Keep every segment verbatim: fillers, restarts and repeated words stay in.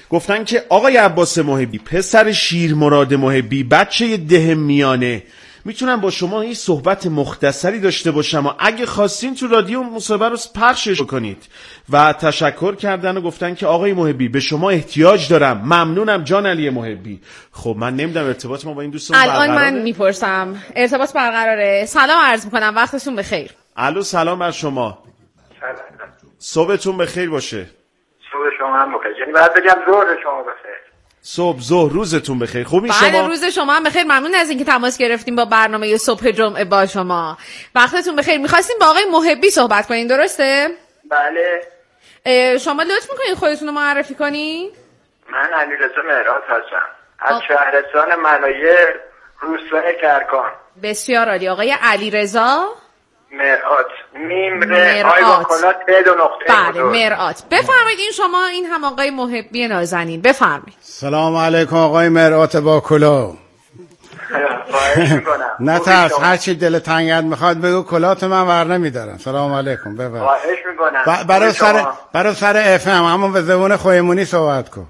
گفتن که آقای عباس محبی، پسر شیرمراد محبی، بچه ده میانه، میتونم با شما این صحبت مختصری داشته باشم و اگه خواستین تو رادیو مصاحبه رو پخشش کنید. و تشکر کردن و گفتن که آقای محبی به شما احتیاج دارم، ممنونم جان علی محبی. خب من نمیدونم ارتباط ما با این دوستان برقراره؟ الان من میپرسم ارتباط برقراره. سلام عرض میکنم، وقتتون بخیر. الو سلام بر شما. سلام. صبحتون بخیر باشه. صبح شما هم بخیر. یعنی باید بگم ظهر شما بخیر. صبح ظهر روزتون بخیر. خوبی بله شما؟ روز شما هم بخیر. ممنون از اینکه تماس گرفتیم با برنامه صبح جمعه با شما. وقتتون بخیر. می‌خواستیم با آقای محبی صحبت کنین، درسته؟ بله. شما لطف می‌کنین خودتون رو معرفی کنین؟ من علیرضا مهرات هستم. از شهرستان منایر، روستای کرکان. بسیار عالی. آقای علیرضا مرآت، میم ر آی با کلات ب دو نقطه. بله مرآت. بفرمایید این شما این هم آقای محبی نازنین، بفرمایید. سلام علیکم آقای مرآت با کلا. خواهش میکنم. نه ترس، هر چی دل تنگت میخواد بگو، کلات من ور نمیدارم. سلام علیکم. بفرمایید. خواهش میکنم. برای سر برای سر اف ام همون به زبون خویمونی صحبت کن.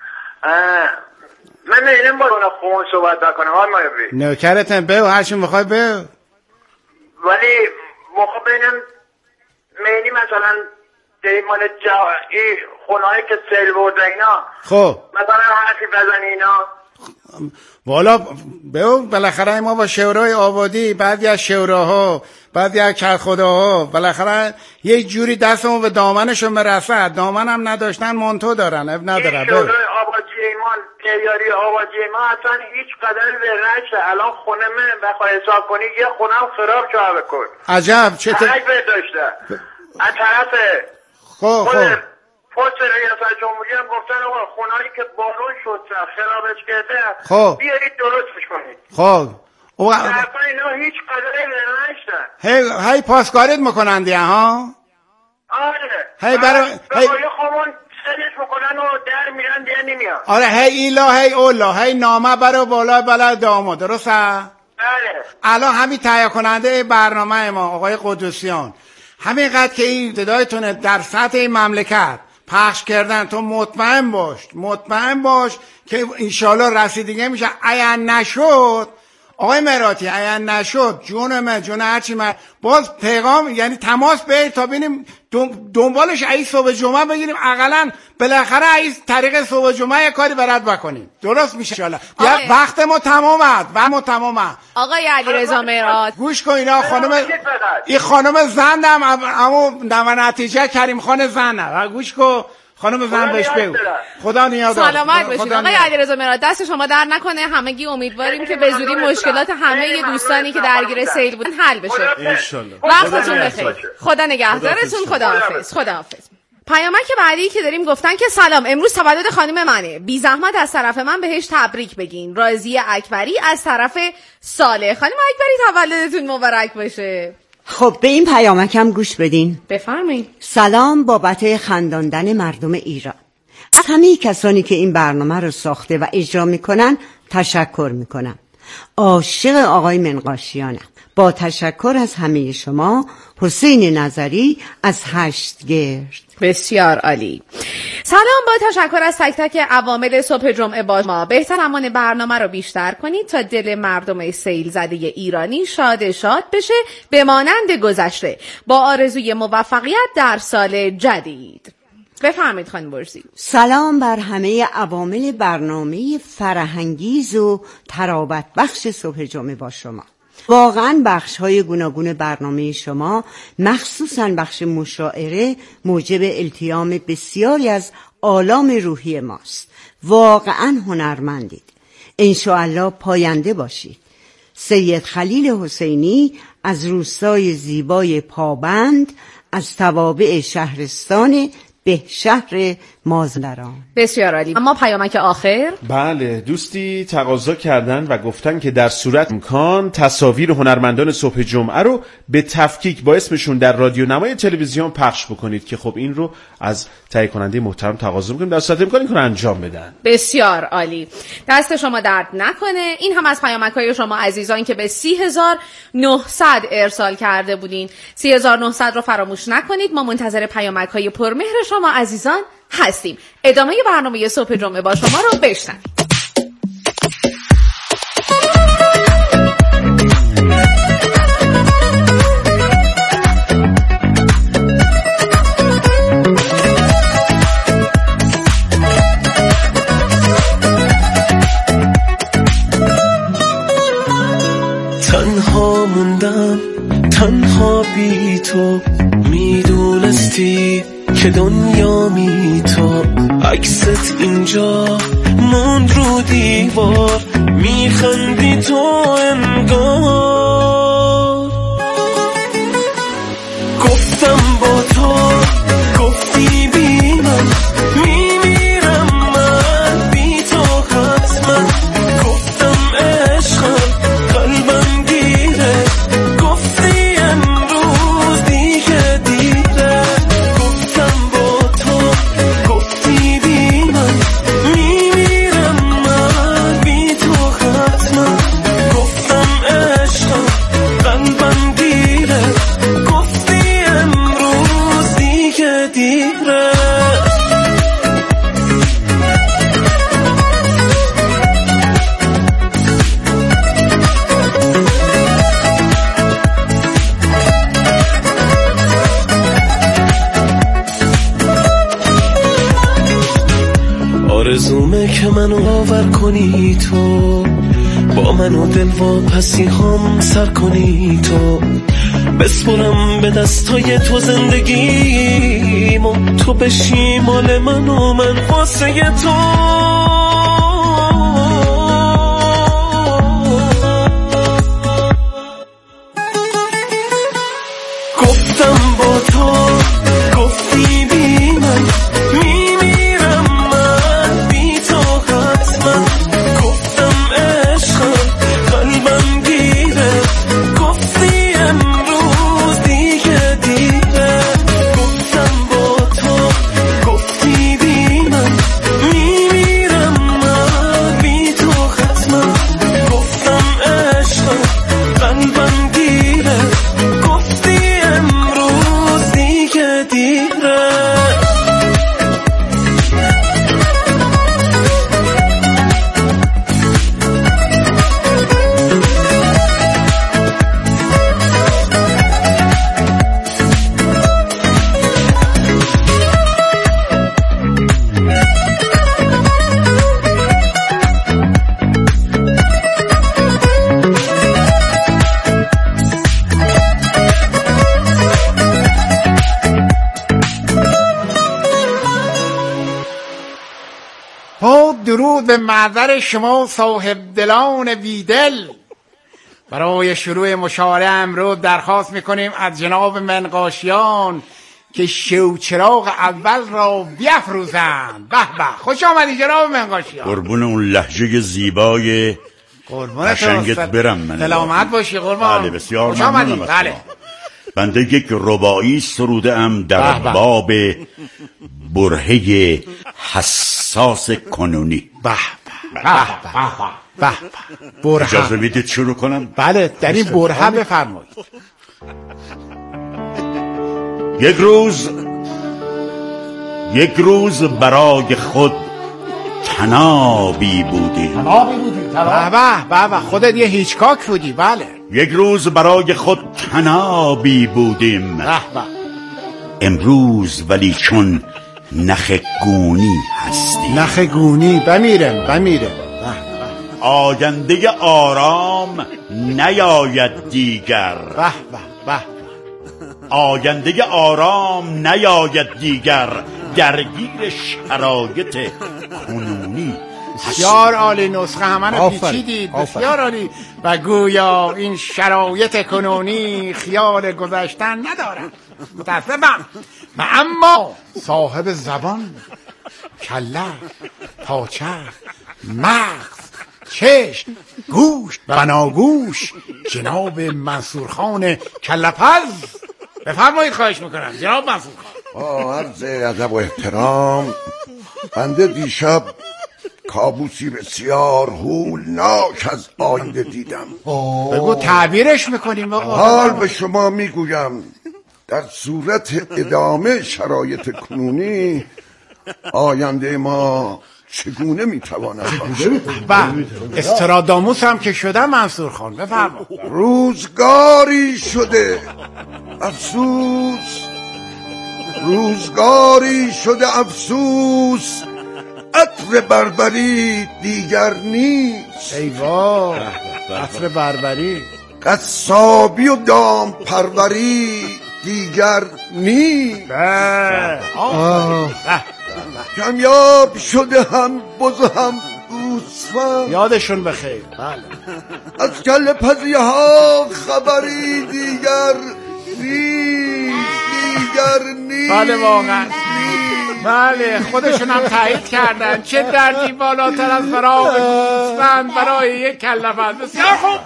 من نمیدونم با اون خون صحبت نکنم آقای محبی. نوکرتم، بگو هر چی میخوای بگو. ولی موقع بینم مینی مثلا دیمان جایی خونهایی که سیل برده اینا، خب مثلا حرفی بزنی اینا. والا بگو بالاخره ما با شورای آبادی، بعضی از شوراها، بعضی از کرخداها بالاخره یک جوری دستمون به دامنشون برسه. دامن هم نداشتن مونتو دارن، اب نداره. این شورای آبادی ایمان، پیاری آبادی ایمان اصلا هیچ قدر به رشته. الان خونه من بخواه حساب کنی یه خونه هم خراب شده بکن. عجب چطور؟ ترک بهت داشته از طرف خب خب پست ریاست جمهوری هم گفتن آقا خونهایی که بارون شد خرابش کرده خب بیارید درستش کنید. خب او طرفا اینا هیچ قدره نشتن. هی هی پاسکاریت میکنن دیگه ها. آره هی برای هی خمون سرش میکنن و در میرن دیگه نمیان. آره هی ایلا هی اولا هی نامه برای بالا بالا دامو، درسته؟ بله. الان همین تهیه کننده برنامه ما آقای قدوسیان همینقدر که این صدایتونه در سطح این مملکت پخش کردن، تو مطمئن باش مطمئن باش که انشالله رسیدگی میشه. اگر نشد آقای مراتی، اگر نشد جون من جون هرچی من باز پیغام یعنی تماس بگیر تا ببینیم دنبالش ای صبح جمعه بگیریم، اقلا بالاخره ای طریق صبح جمعه کاری برات بکنیم. درست میشه ان شاء الله. وقت ما تمامه وقت ما تمامه. آقای علیرضا مرآت گوش کن اینا خانم این خانم زندم اما در نتیجه کریم خان زنه. گوش کن خانم زن بهش بگو خدا نیاز داره. سلامت باشید آقای علیرضا مرآت. دست شما در نکنه. همگی امیدواریم که به زودی مشکلات همه دوستانی که درگیر سیل بودن حل بشه ان شاء الله. وقتتون بخیر. خدا نگهدارتون. خداحافظ. خداحافظ. پیامک بعدی که داریم گفتن که سلام، امروز تولد خانم منه، بی زحمت از طرف من بهش تبریک بگین. راضی اکبری از طرف صالح. خانم اکبری تولدتون مبارک باشه. خب به این پیامکم گوش بدین. بفرمایید. سلام بابت خنداندن مردم ایران. از همه کسانی که این برنامه رو ساخته و اجرا میکنن تشکر میکنم. عاشق آقای منقاشیانم. با تشکر از همه شما، حسین نظری از هشتگرد. بسیار عالی. سلام، با تشکر از تک تک عوامل صبح جمعه با ما. بهتر زمان برنامه رو بیشتر کنید تا دل مردم سیل زده ایرانی شاد شاد بشه به مانند گذشته. با آرزوی موفقیت در سال جدید. بفرمایید خانم برزی. سلام بر همه عوامل برنامه فرهنگیز و تراوت بخش صبح جمعه با شما. واقعا بخش های گوناگون برنامه شما، مخصوصا بخش مشاعره، موجب التیام بسیاری از آلام روحی ماست. واقعا هنرمندید. انشاءالله پاینده باشید. سید خلیل حسینی از روستای زیبای پابند از توابع شهرستان به شهر مازندران. بسیار عالی. اما پیامک آخر؟ بله، دوستی تقاضا کردن و گفتن که در صورت امکان تصاویر هنرمندان صبح جمعه رو به تفکیک با اسمشون در رادیو نمای تلویزیون پخش بکنید که خب این رو از تهیه کننده محترم تقاضا می‌کنیم در صورت امکان این کارو انجام بدن. بسیار عالی، دست شما درد نکنه. این هم از پیامک‌های شما عزیزان که به سی هزار و نهصد ارسال کرده بودین. سی هزار و نهصد رو فراموش نکنید. ما منتظر پیامک‌های پرمهر شما عزیزان هستیم. ادامه برنامه صبح جمعه با شما رو بشنوید. تنها موندم، تنها بی تو، میدونستی که دنیا می تو، عکست اینجا موند رو دیوار، میخندی تو انگار. گفتم با تو، گفتی بی من میمیرم، من بی تو حتما. گفتم عشقم قلبم گیره، گفتی امروز دیگه دیره. گفتم با تو، گفتی بی من میمیرم، من بی تو حتما. گفتم عشقم قلبم گیره، گفتی امروز دیگه دیره. آرزومه که منو آور کنی تو، با منو دل و پسی هم سر کنی تو. بسپرم به دستای تو زندگی، ما تو بشی مال من و من واسه تو. گفتم با تو، گفتی بی من میمیرم، من بی تو حتما. گفتم عشقم قلبم گیره، گفتی امروز دیگه دیره. گفتم با تو، گفتی بی من میمیرم، من بی تو حتما. گفتم عشقم قلبم گیره، گفتی امروز دیگه دیره. خب درود به محضر شما صاحب دلان بیدل. برای شروع مشاوره امروز درخواست میکنیم از جناب منقاشیان که شوچراغ اول را بیفروزند. به به، خوش آمدی جناب منقاشیان. قربون اون لهجه زیبای قشنگت برم. من سلامت باشی قربان. بله بسیار خوش آمدی. بله. بنده یک رباعی سروده ام در باب برهه حساس کنونی. به به به به. اجازه میدید شروع کنم؟ بله، در این برهه بفرمایید. یک روز یک روز برای خود تنابی بودی. تنابی بودی؟ به به به، خودت یه هیچکاک بودی. بله. یک روز برای خود تنابی بودیم. به به. امروز ولی چون نخ گونی هستی. نخ گونی بمیرم بمیرم. آینده آرام نیاید دیگر. به به به. آینده آرام نیاید دیگر، درگیر شرایط کنونی. بسیار عالی، نسخه همه پیچیدید. بسیار عالی. و گویا این شرایط کنونی خیال گذشتن ندارد. متاسفم. و اما صاحب زبان، کله، پاچه، مغز، چشم، گوش و بناگوش، جناب منصور خان کله‌پز. بفرمایید. خواهش میکنم جناب منصور خان. با عرض ادب و احترام، بنده دیشب کابوسی بسیار هولناک از آینده دیدم. بگو تعبیرش میکنیم آقا. حال به شما میگویم در صورت ادامه شرایط کنونی آینده ما چگونه میتواند باشد؟ بله استراداموس هم که شدم منصور خان بفرما. روزگاری شده افسوس، روزگاری شده افسوس، عطر بربری دیگر نیست. ای وای عطر بربری، قصابی و دام پروری دیگر نیست. کمیاب شده هم بز و هم گوسفند، یادشون بخیر. بله از کله پزی ها خبری دیگر نیست، دیگر نیست. بله واقعا بله خودشون هم تایید کردن. چه دردی بالاتر از فراق گوسفند برای یک کله پز. بسیار خوب،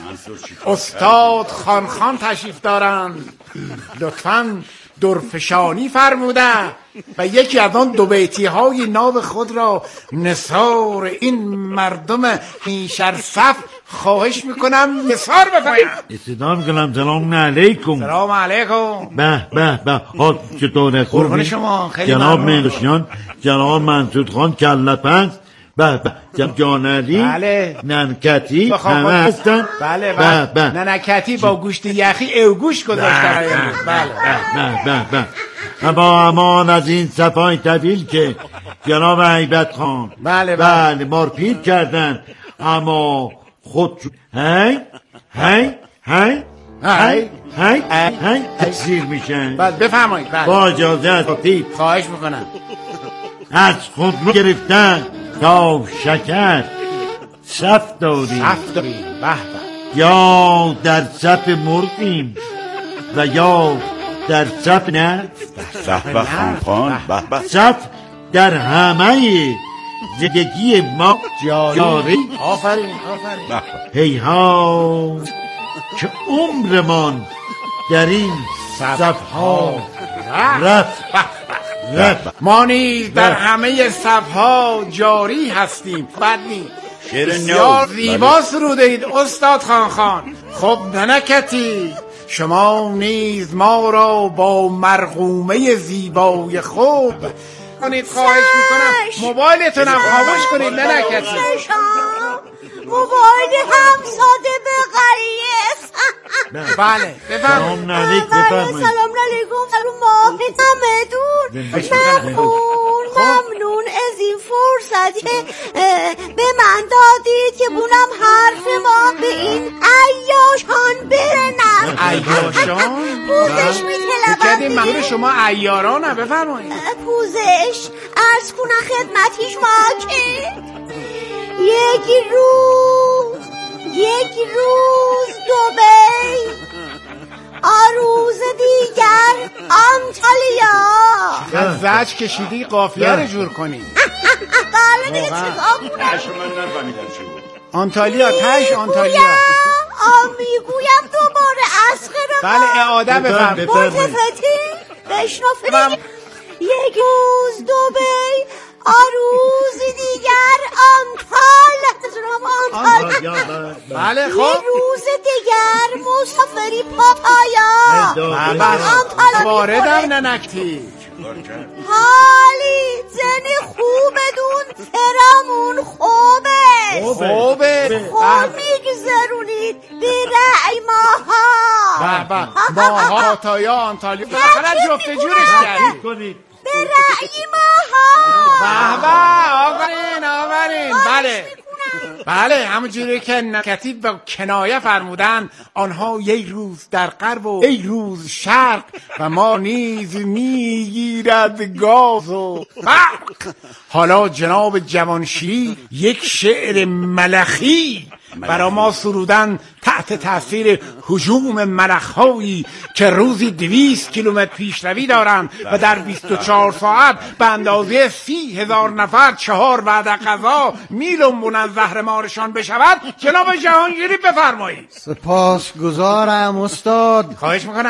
استاد خان خان تشریف دارند، لطفاً درفشانی فرموده و یکی از آن دو بیتی های ناب خود را نثار این مردم هیشر صف خواهش میکنم نثار بفرمایید. استدار میکنم. سلام علیکم. سلام علیکم. به به به. حال چطوره؟ قربان شما. خیلی جناب ممنون. مهرشیان، جناب منصور خان کله پز، به به. جناب جان علی، بله. ننکتی بخواه همه هستن. بله به بله. به. ننکتی با گوشت یخی او گوش گذاشتن. بله به به به. اما امان از این صفای طویل که جناب عیبت خان بله بله مارپیر کردن، اما خود هی هی هی هی هی هی تکثیر میشن. بله بفرمایید. بله با اجازه از خطیب خواهش میکنم. از خود رو گرفتن تا شکر صف داریم، صف داریم. به به. یا در صف مرغیم و یا در صف نه به به خان خان. به به. صف در همه زندگی ما جاری. آفرین آفرین. هیها که عمرمان در این صفها رفت رفت. ما نیز در همه صفها جاری هستیم. بد نیست. بسیار زیبا سروده اید استاد خان خان. خب ننکتی، شما نیز ما را با مرقومه زیبای خوب کنید. خواهش میکنم موبایلتون هم خاموش کنید ننکتی. موبایل هم ساده به غریه. بله بفرمایید. سلام علیکم. سلام علیکم. سلام ماه همدون. ممنون ممنون از این فرصت که به من دادید که بونم حرف ما به این عیاشان برنم. عیاشان؟ پوزش میطلبم. بگید منظور شما عیارانه. بفرمایید. پوزش عرض کنم خدمتی شما که یک روز یک روز دبی، آروز دیگر آنتالیا. از زج کشیدی قافیه رو جور کنی. بله دیگه چیکار کنم؟ تش من نفهمیدم چی بود. آنتالیا تش آنتالیا. آ میگویم دوباره اسخر. بله اعاده بفرمایید. ملتفتی بشنو. یک روز دبی، آروز دیگر آنتال. آنتال. بله خب. یک روز دیگر مسافری پاپایا. آنتال واردم ننکتی. حالی زن خوبدون فرامون خوبه خوبه. خوب میگذرونید به رعی ماها. ماها پاپایا آنتالیا. بالاخره جفت جورش کردید به رعی ماها. به به. آفرین آفرین. بله بله همونجوری که نکتی با کنایه فرمودن، آنها یک روز در غرب و یک روز شرق و ما نیز میگیرد گاز و فرق. حالا جناب جوانشیر یک شعر ملخی برای ما سرودن تحت تاثیر هجوم ملخ‌هایی که روزی دویست کیلومتر پیشروی دارند و در بیست و چهار ساعت به اندازه سی هزار نفر چهار بعد غذا میلنبون از زهرمارشان بشود. جناب جهانگیری بفرمایید. سپاس گزارم استاد. خواهش میکنم.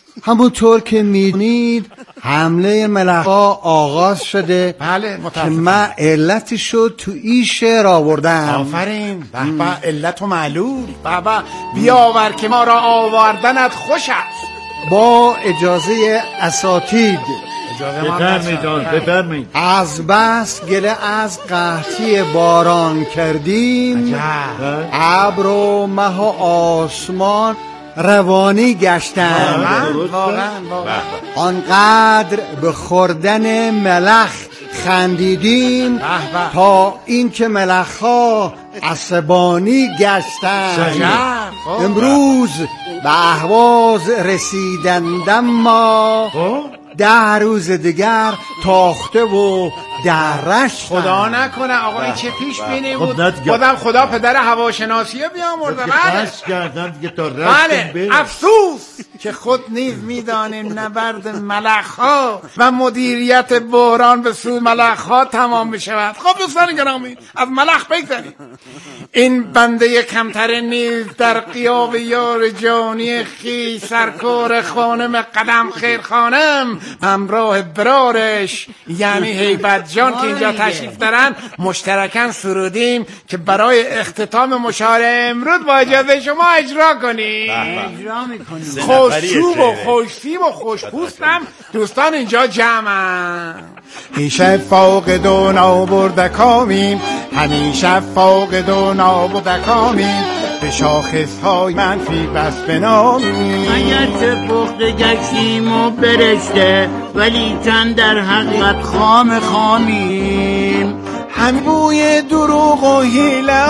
همونطور که میدونید حمله ملخ‌ها آغاز شده. بله که متاسفم. من علتشو تو این شعر آوردم. آفرین. به به علت و معلول. به به بیاور که ما را آوردنت خوش است. با اجازه اساتید بفرمایید بفرمایید. از بس گله از قحطی باران کردیم، ابر و مه و آسمان روانی گشتن. واقعا واقعا آنقدر به خوردن ملخ خندیدیم تا اینکه ملخ‌ها عصبانی گشتن. امروز به اهواز رسیدندم ما ده روز دیگر تاخته و درش. خدا نکنه آقا این چه پیش بینی بود. خب خودم خدا پدر هواشناسی بیامرده. بله کردن دیگه تا بله افسوس که خود نیز میدانیم نبرد ملخ‌ها و مدیریت بحران به سوی ملخ‌ها تمام بشود. خب دوستان گرامی از ملخ بگذاریم. این بنده کمتر نیز در غیاب یار جانی خی سرکار خانم قدم خیر خانم همراه برارش یعنی هیبت جان که اینجا تشریف دارن مشترکاً سرودیم که برای اختتام مشاعره امروز با اجازه شما اجرا کنیم. اجرا میکنیم. خوش‌چوب و خوش‌سیب و خوش‌پوستم دوستان اینجا جمعن. همیشه فاقد و نابردکامیم، همیشه فاقد و نابردکامیم، به شاخص‌های منفی بس بنامیم. اگرچه پخته گشتیم و برشته ولی تن در حقیقت خام خامیم. همی بوی دروغ و حیله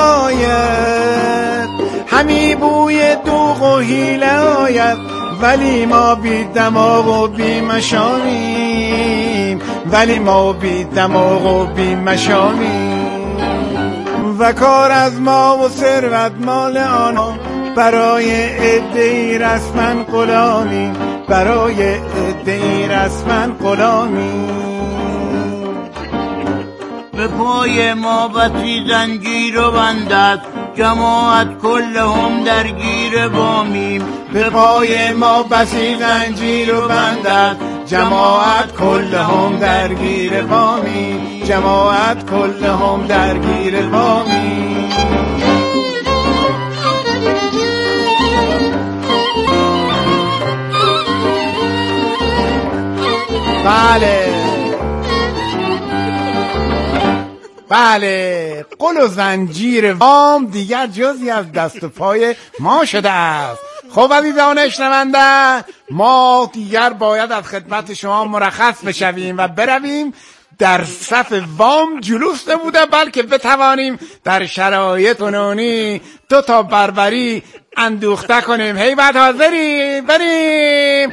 آید، همی بوی دروغ و حیله آید، ولی ما بی دماغ و بی مشامیم، ولی ما بی دماغ و بی مشامیم. و کار از ما و ثروت مال آنها، برای عده‌ای رسما غلامیم، برای عده‌ای رسما غلامیم. به پای ما بسی زنجیر و بندد، جماعت کلهم درگیر بامیم. به پای ما بسی زنجیر و بندد، جماعت کلهم درگیر بامیم، جماعت کلهم درگیر بامیم. بله بله قل و زنجیر وام دیگر جزی از دست و پای ما شده است. خب عزیزان شنونده ما دیگر باید از خدمت شما مرخص بشویم و برویم در صف وام جلوس نموده بلکه بتوانیم در شرایط کنونی دو تا بربری اندوخته کنیم. هیبت حاضری بریم.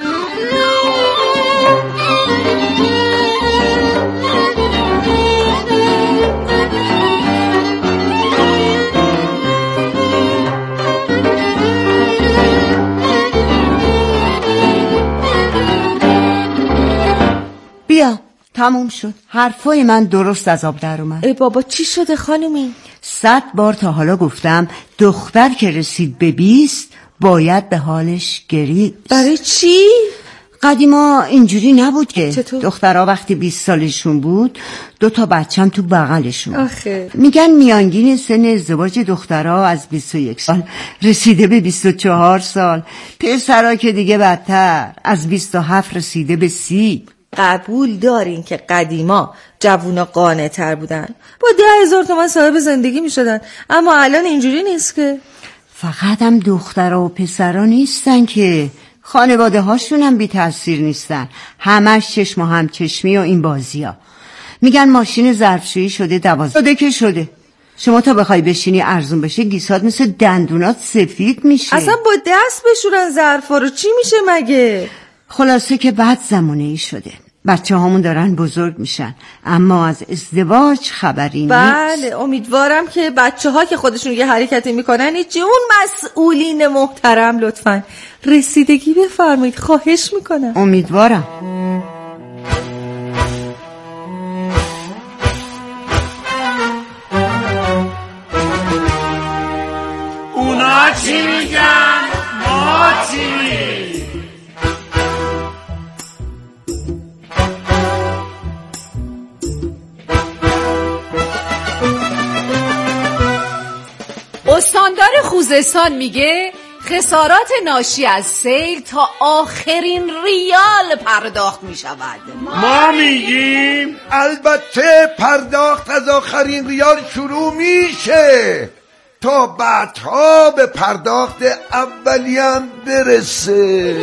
بیا تموم شد. حرفای من درست از آب در اومد. ای بابا چی شده خانومی؟ صد بار تا حالا گفتم دختر که رسید به بیست باید به حالش گریست. برای چی؟ قدیما اینجوری نبود که. چطور؟ دخترها وقتی بیست سالشون بود دو تا بچم تو بغلشون. آخه میگن میانگین سن ازدواج دخترها از بیست و یک سال رسیده به بیست و چهار سال، پسرها که دیگه بدتر از بیست و هفت رسیده به سی. قبول دارین که قدیما جوونا قانع تر بودن، با ده هزار تومن صاحب زندگی می شدن، اما الان اینجوری نیست که. فقط هم دخترها و پسرها نیستن که، خانواده هاشون هم بی تأثیر نیستن. همش چشم و هم چشمی و این بازی ها. میگن ماشین ظرفشویی شده دوازده شده که شده. شما تا بخوای بشینی ارزون بشه گیسات مثل دندونات سفید میشه. اصلا با دست بشورن ظرفا رو چی میشه مگه؟ خلاصه که بعد زمانه ای شده. بچه هامون دارن بزرگ میشن اما از ازدواج خبری نیست. بله امیدوارم که بچه ها که خودشون یه حرکتی میکنن هیچی. اون مسئولین محترم لطفاً رسیدگی بفرمایید خواهش میکنم. امیدوارم. اونا چی میگن ما چی میگن؟ ساماندار خوزستان میگه خسارات ناشی از سیل تا آخرین ریال پرداخت می شود. ما میگیم البته پرداخت از آخرین ریال شروع میشه تا بعدها به پرداخت اولیم برسه.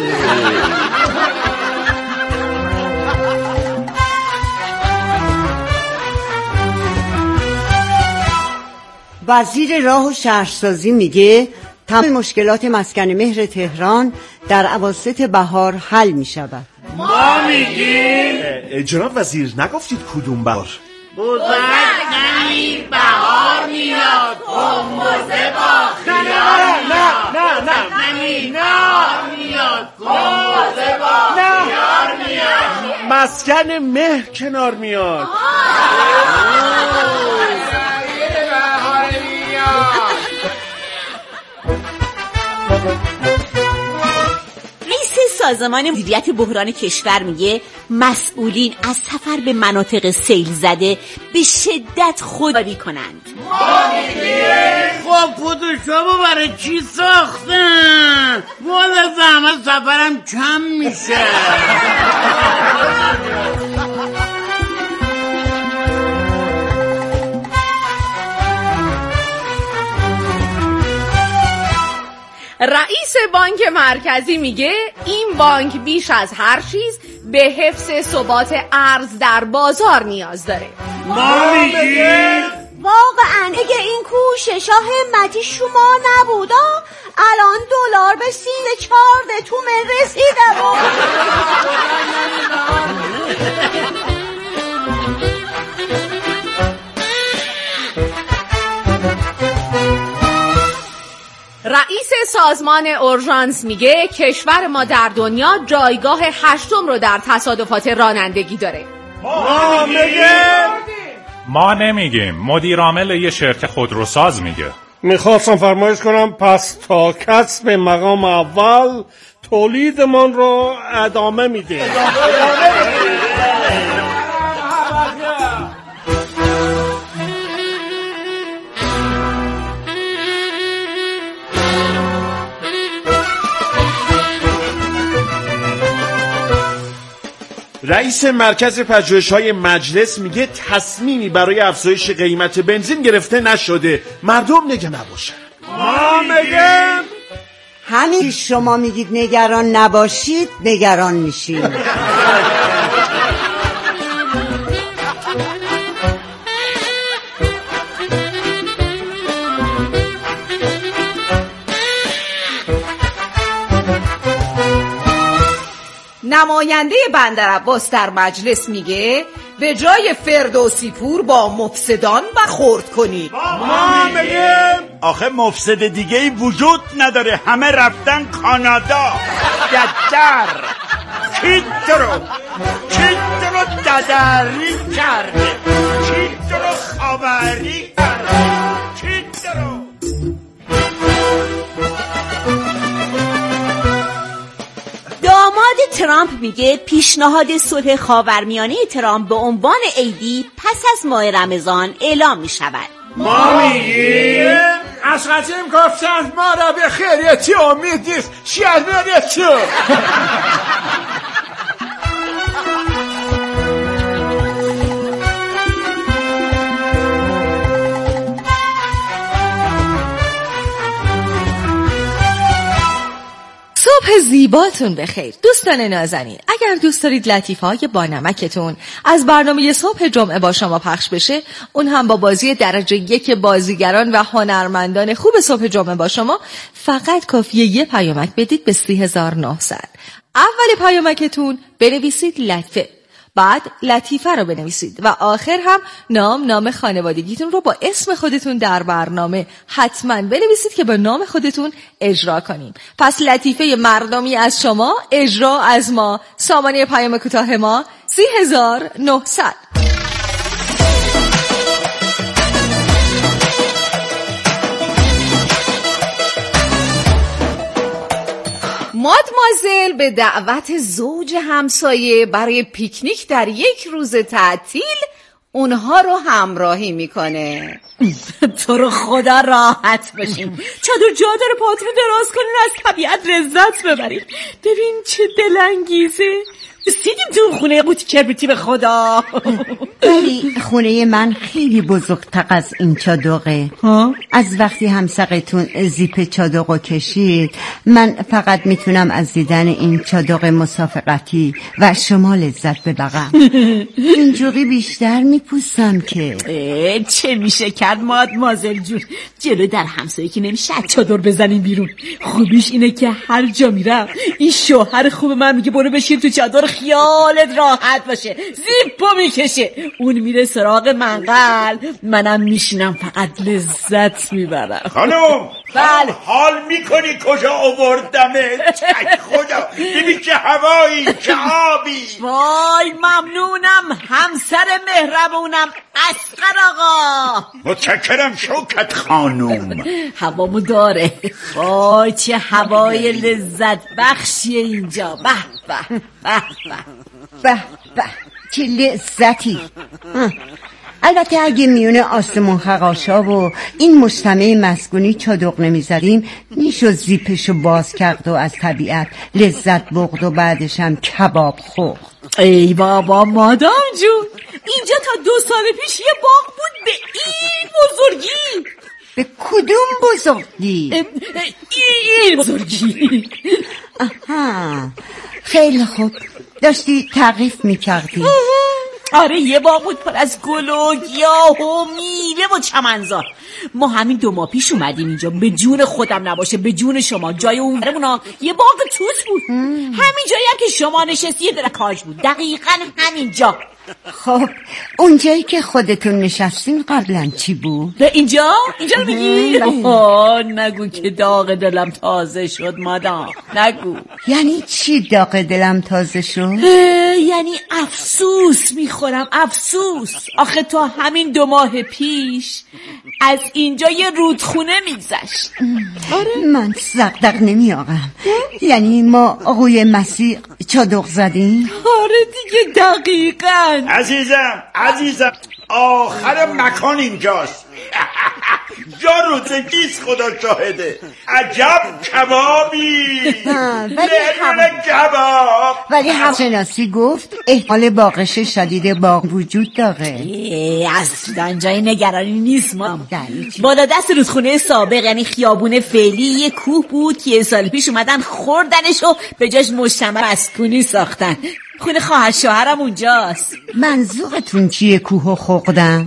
وزیر راه و شهرسازی میگه تمام مشکلات مسکن مهر تهران در اواسط بهار حل می شود. ما میگیم جناب وزیر نگفتید کدوم بهار؟ بزرگمی بهار میاد کمبوزه با خیار میاد. نه نه نه نار میاد کمبوزه با خیار میاد. مسکن مهر کنار میاد. رئیس سازمان مدیریت بحران کشور میگه مسئولین از سفر به مناطق سیل زده به شدت خودداری کنند. خب فوتوشاپو برای چی ساختن؟ والا زحمت سفرم کم میشه. رئیس بانک مرکزی میگه این بانک بیش از هر چیز به حفظ ثبات ارز در بازار نیاز داره. ما میگیم واقعا اگه این کوشش ها همتی شما نبودا الان دلار به سینه چارده تومن رسیده بود. رئیس سازمان اورژانس میگه کشور ما در دنیا جایگاه هشتم رو در تصادفات رانندگی داره. ما میگیم ما نمیگیم، مدیر عامل یه شرکت خودروساز میگه. میخواستم فرمایش کنم پس تا کسب مقام اول تولیدمان رو ادامه میدیم. رئیس مرکز پژوهش‌های مجلس میگه تصمیمی برای افزایش قیمت بنزین گرفته نشده، مردم نگران نباشن. ما میگیم همین شما میگید نگران نباشید نگران میشید. نماینده بندرعباس در مجلس میگه به جای فردوسی پور با مفسدان برخورد کنید. ما میگیم آخه مفسد دیگه ای وجود نداره، همه رفتن کانادا. ددر چیترو چیترو ددری کرده، چیترو خاوری کرده، چیترو. داماد ترامپ میگه پیشنهاد صلح خاورمیانه ترامپ به عنوان عیدی پس از ماه رمضان اعلام میشود. ما میگیم از قدیم گفتند ما را به خیریتی امید نیست، چی از میاد چو. صبح زیباتون بخیر دوستان نازنین. اگر دوست دارید لطیفه‌های با نمکتون از برنامه صبح جمعه با شما پخش بشه، اون هم با بازی درجه یک بازیگران و هنرمندان خوب صبح جمعه با شما، فقط کافیه یه پیامک بدید به سی هزار و نهصد. اول پیامکتون بنویسید لطفه، بعد لطیفه رو بنویسید و آخر هم نام نام خانوادگیتون رو با اسم خودتون در برنامه حتما بنویسید که با نام خودتون اجرا کنیم. پس لطیفه مردمی از شما، اجرا از ما. سامانه پیام کوتاه ما سی هزار و نهصد. مادمازل به دعوت زوج همسایه برای پیکنیک در یک روز تعطیل اونها رو همراهی میکنه. تو رو خدا راحت باشین، چادر جا داره پاتون دراز کنین از طبیعت لذت ببرید. ببین چه دلانگیزه. سیدیم تو خونه قوطی کربیتی به خدا. ولی خونه من خیلی بزرگتر از این چادقه. از وقتی همسقتون زیپ چادقو کشید من فقط میتونم از دیدن این چادق مسافقتی و شما لذت ببرم. اینجوری بیشتر میپوسم که چه میشه کرد مادمازل جون، جلو در همسایه که نمیشه چادر بزنیم بیرون. خوبیش اینه که هر جا میرم این شوهر خوب من میگه برو بشین تو چادر خیالت راحت باشه، زیپو میکشه، اون میره سراغ منقل، منم میشینم فقط لذت میبرم. خانم بله حال میکنی کجا آوردمه؟ چک خدا ببین چه هوایی چه آبی. وای ممنونم همسر مهربونم اصغر آقا. متشکرم شوکت خانوم. هوامو داره. وای چه هوای لذت بخشیه اینجا. به به به به به چه لذتی. البته اگه میونه آسمون خراشا و این مجتمع مسکونی چادق نمیزدیم میشد زیپشو باز کرد و از طبیعت لذت برد و بعدش هم کباب خورد. ای بابا مادام جون، اینجا تا دو سال پیش یه باغ بود به این بزرگی. به کدوم بزرگی؟ این بزرگی. آها خیلی خوب، داشتی تعریف میکردی. آره یه باغ بود پر از گل و گیاه و میوه و چمنزار. ما همین دو ماه پیش اومدیم اینجا، به جون خودم نباشه به جون شما. جای اون اونا یه باغ توت بود، همین جایی هم که شما نشستی یه در کاج بود، دقیقاً همینجا. خب اونجایی که خودتون نشستین قبلا چی بود؟ اینجا؟ اینجا رو میگی؟ نگو که داغ دلم تازه شد مادام، نگو. یعنی چی داغ دلم تازه شد؟ یعنی افسوس میخورم، افسوس. آخه تا همین دو ماه پیش از اینجا یه رودخونه میگذشت. آره من زقدق نمیارم. یعنی ما روی مسیر چادق زدیم؟ آره دیگه دقیقاً. عزیزم عزیزم آخر مکان اینجاست. جا روزگیست خدا شاهده. عجب کبابی. ولی کباب. ولی هواشناسی گفت احتمال باغش شدید باغ وجود داره. اصلا جای نگرانی نیست. ما بالا دست رودخونه سابق یعنی خیابون فعلی یه کوه بود که یه سال پیش اومدن خوردنش و به جاش مجتمع مسکونی ساختن. خونه خواهر شوهرم اونجاست. منظورتون چیه کوه خوردن؟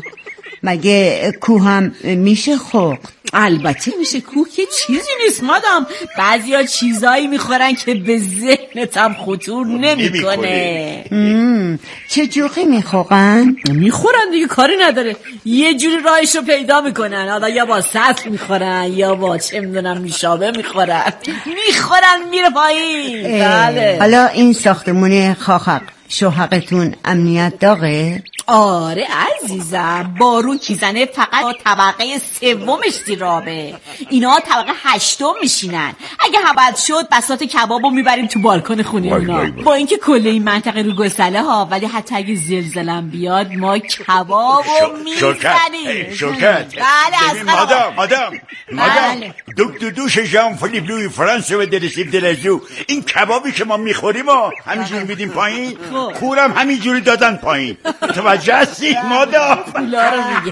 مگه کوه هم میشه خورد؟ البته میشه، کوه که چیزی نیست مادام. بعضیا چیزایی میخورن که به ذهنتم خطور نمیکنه. چه جوری میخورن؟ میخورن دیگه، کاری نداره، یه جوری راهشو پیدا میکنن. حالا یا با سطل میخورن یا با چه میدونم میشابه میخورن. میخورن میره پایین. بله. حالا این ساختمون خاخق شوهرتون امنیت داره؟ آره عزیزم، بارون کی زنه فقط طبقه سومش زیرابه، اینا طبقه هشتم میشینن. اگه حبد شد بساط کبابو میبریم تو بالکن خونه اونا. با اینکه کل این منطقه رو گسله ها، ولی حتی اگه زلزلم بیاد ما کبابو میزنیم. شوکت بله از مادام مادام مادام دوک دو دوش ژان فلیپ لوی فرانس و درسیب دلزو. این کبابی که ما میخوریم و همینجوری میدیم پایین، کورم همینجوری دادن پایین. توجه هستی مادام؟ پولا رو میگه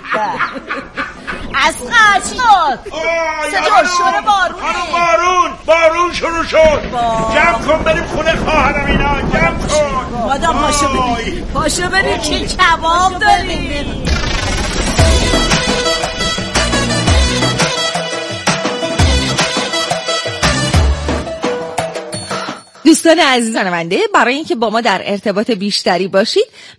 از قد شد صدا شور بارونه. بارون بارون شروع شد. جمع کن بریم خونه خواهرم اینا. جمع کن مادام. پاشو بریم پاشو بریم که کباب داریم. دوستان عزیز شنونده، برای اینکه با ما در ارتباط بیشتری باشید